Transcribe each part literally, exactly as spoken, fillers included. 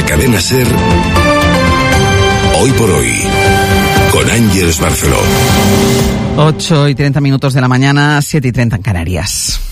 Cadena SER, Hoy por Hoy, con Ángeles Barceló. ocho y treinta minutos de la mañana, siete y treinta en Canarias.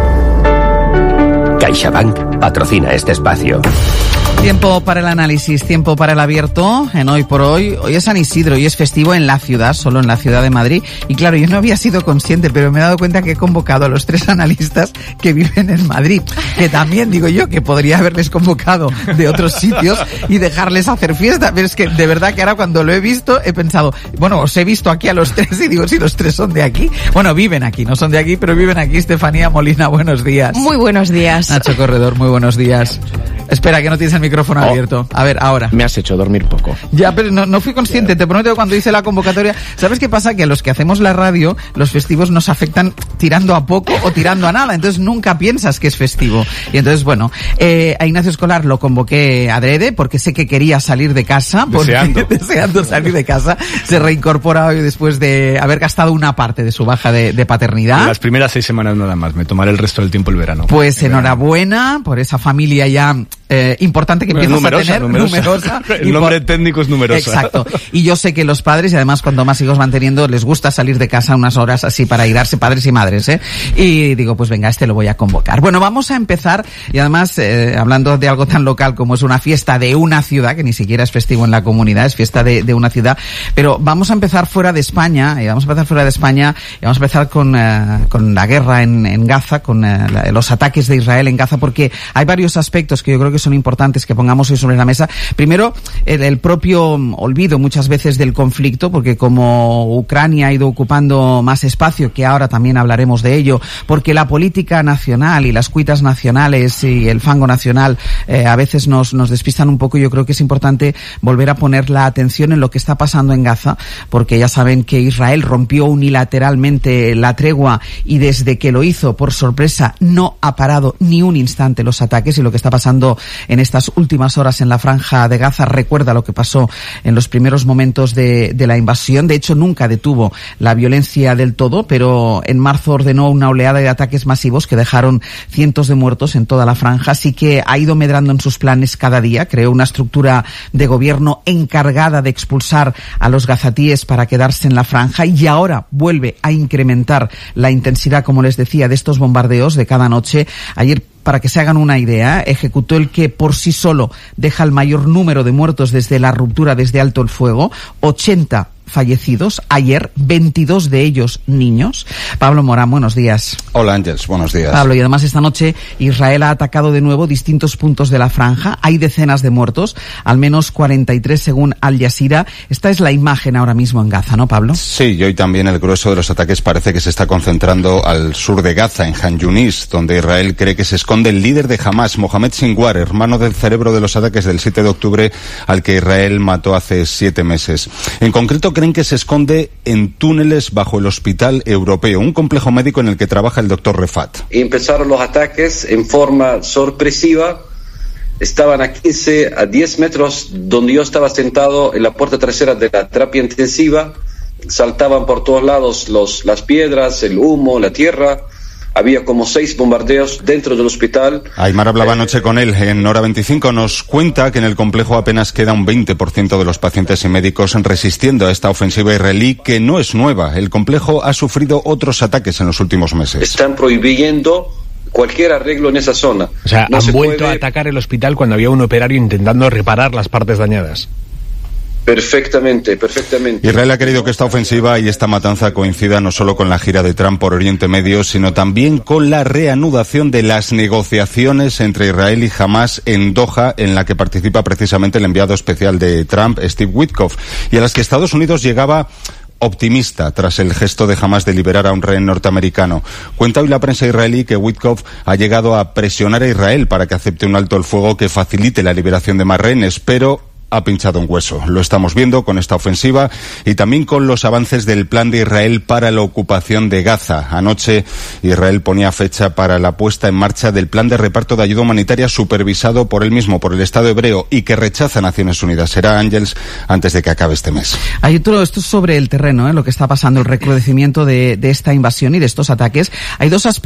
CaixaBank patrocina este espacio. Tiempo para el análisis, tiempo para el abierto en Hoy por Hoy. Hoy es San Isidro y es festivo en la ciudad, solo en la ciudad de Madrid. Y claro, yo no había sido consciente, pero me he dado cuenta que he convocado a los tres analistas que viven en Madrid. Que también digo yo que podría haberles convocado de otros sitios y dejarles hacer fiesta. Pero es que de verdad que ahora cuando lo he visto he pensado, bueno, os he visto aquí a los tres y digo, si los tres son de aquí. Bueno, viven aquí, no son de aquí, pero viven aquí. Estefanía Molina, buenos días. Muy buenos días. Nacho Corredor, muy buenos días. Espera, que no tienes el micrófono oh. abierto. A ver, ahora. Me has hecho dormir poco. Ya, pero no, no fui consciente, te prometo que cuando hice la convocatoria... ¿Sabes qué pasa? Que a los que hacemos la radio, los festivos nos afectan tirando a poco o tirando a nada, entonces nunca piensas que es festivo. Y entonces, bueno, eh, a Ignacio Escolar lo convoqué adrede porque sé que quería salir de casa. Porque, deseando. deseando salir de casa. Se reincorpora hoy después de haber gastado una parte de su baja de, de paternidad. Las primeras seis semanas nada más, me tomaré el resto del tiempo el verano. Pues el enhorabuena verano. por esa familia ya... Eh, importante que empiezas numerosa, a tener, numerosa. numerosa. El nombre por... técnico es numerosa. Exacto. Y yo sé que los padres, y además cuando más hijos van teniendo, les gusta salir de casa unas horas así para irarse, padres y madres, ¿eh? Y digo, pues venga, este lo voy a convocar. Bueno, vamos a empezar, y además, eh, hablando de algo tan local como es una fiesta de una ciudad, que ni siquiera es festivo en la comunidad, es fiesta de, de una ciudad, pero vamos a empezar fuera de España, y vamos a empezar fuera de España, y vamos a empezar con, eh, con la guerra en, en Gaza, con eh, la, los ataques de Israel en Gaza, porque hay varios aspectos que yo creo que son importantes que pongamos hoy sobre la mesa. Primero, el, el propio olvido muchas veces del conflicto, porque como Ucrania ha ido ocupando más espacio, que ahora también hablaremos de ello, porque la política nacional y las cuitas nacionales y el fango nacional eh, a veces nos, nos despistan un poco. Yo creo que es importante volver a poner la atención en lo que está pasando en Gaza, porque ya saben que Israel rompió unilateralmente la tregua y desde que lo hizo, por sorpresa, no ha parado ni un instante los ataques, y lo que está pasando en estas últimas horas en la franja de Gaza recuerda lo que pasó en los primeros momentos de, de la invasión. De hecho, nunca detuvo la violencia del todo, pero en marzo ordenó una oleada de ataques masivos que dejaron cientos de muertos en toda la franja. Así que ha ido medrando en sus planes cada día. Creó una estructura de gobierno encargada de expulsar a los gazatíes para quedarse en la franja, y ahora vuelve a incrementar la intensidad, como les decía, de estos bombardeos de cada noche. Ayer, para que se hagan una idea, ejecutó el que por sí solo deja el mayor número de muertos desde la ruptura, desde alto el fuego, ochenta fallecidos ayer, veintidós de ellos niños. Pablo Morán, buenos días. Hola Ángeles, buenos días. Pablo, y además esta noche Israel ha atacado de nuevo distintos puntos de la franja. Hay decenas de muertos, al menos cuarenta y tres según Al Jazeera. Esta es la imagen ahora mismo en Gaza, ¿no, Pablo? Sí, y hoy también el grueso de los ataques parece que se está concentrando al sur de Gaza, en Han Yunis, donde Israel cree que se esconde el líder de Hamas, Mohamed Sinwar, hermano del cerebro de los ataques del siete de octubre, al que Israel mató hace siete meses. En concreto, creen que se esconde en túneles bajo el Hospital Europeo, un complejo médico en el que trabaja el doctor Refat. Empezaron los ataques en forma sorpresiva. Estaban a quince a diez metros donde yo estaba sentado en la puerta trasera de la terapia intensiva. Saltaban por todos lados los, las piedras, el humo, la tierra. Había como seis bombardeos dentro del hospital. Aymar hablaba anoche con él en Hora veinticinco. Nos cuenta que en el complejo apenas queda un veinte por ciento de los pacientes y médicos resistiendo a esta ofensiva israelí, que no es nueva. El complejo ha sufrido otros ataques en los últimos meses. Están prohibiendo cualquier arreglo en esa zona. O sea, no han vuelto puede... a atacar el hospital cuando había un operario intentando reparar las partes dañadas. Perfectamente, perfectamente. Israel ha querido que esta ofensiva y esta matanza coincida no solo con la gira de Trump por Oriente Medio, sino también con la reanudación de las negociaciones entre Israel y Hamas en Doha, en la que participa precisamente el enviado especial de Trump, Steve Witkoff, y a las que Estados Unidos llegaba optimista tras el gesto de Hamas de liberar a un rehén norteamericano. Cuenta hoy la prensa israelí que Witkoff ha llegado a presionar a Israel para que acepte un alto el fuego que facilite la liberación de más rehenes, pero ha pinchado un hueso. Lo estamos viendo con esta ofensiva y también con los avances del plan de Israel para la ocupación de Gaza. Anoche Israel ponía fecha para la puesta en marcha del plan de reparto de ayuda humanitaria supervisado por él mismo, por el Estado hebreo, y que rechaza Naciones Unidas. Será, Ángels, antes de que acabe este mes. Hay todo esto sobre el terreno, ¿eh? Lo que está pasando, el recrudecimiento de, de esta invasión y de estos ataques. Hay dos aspectos